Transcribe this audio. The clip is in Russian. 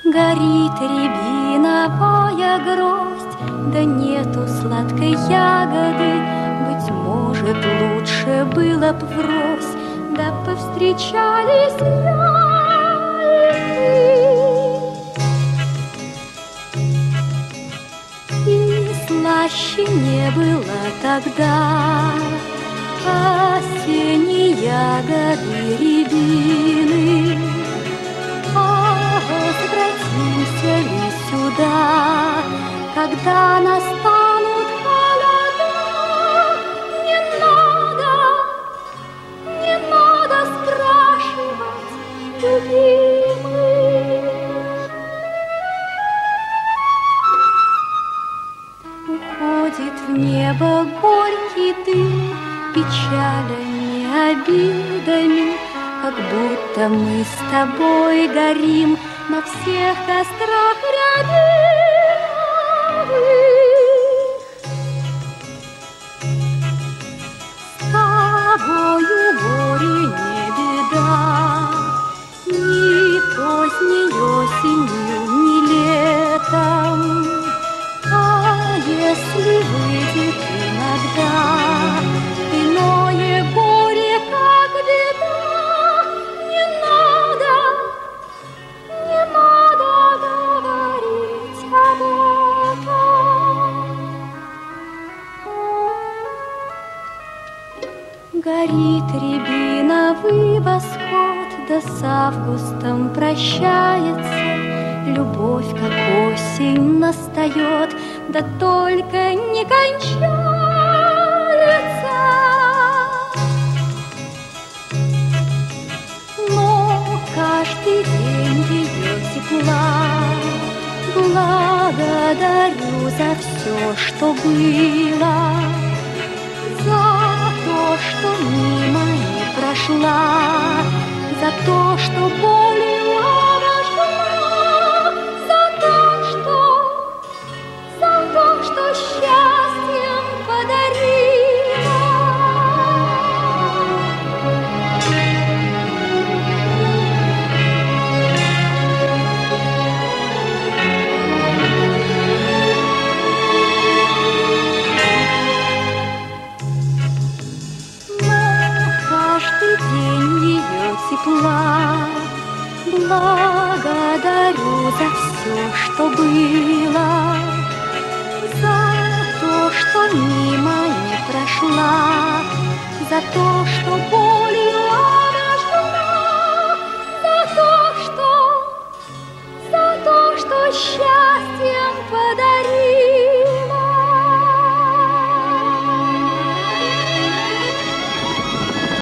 Горит рябиновая гроздь, да нету сладкой ягоды. Быть может, лучше было б врозь, да повстречались я и ты. И слаще не было тогда осенней ягоды рябины. Возвратимся ли сюда, когда настанут холода? Не надо спрашивать, любимый. Уходит в небо горький дым печалями, обидами, как будто мы с тобой горим на всех кострах рябиновых. С тобою горе не беда, ни поздней осенью, ни летом. А если выйдет иногда иное горе, как беда, не надо говорить об этом. Горит рябиновый восход, да с августом прощается. Любовь, как осень, настает, да только не кончается. Но каждый день ее тепла благодарю за все, что было, за то, что мимо не прошла, за то, что болью обожгла, за то, что счастьем подарила. Каждый день ее тепла благодарю за все, что было, за то, что мимо не прошла, за то, что болью обожгла, за то, что счастье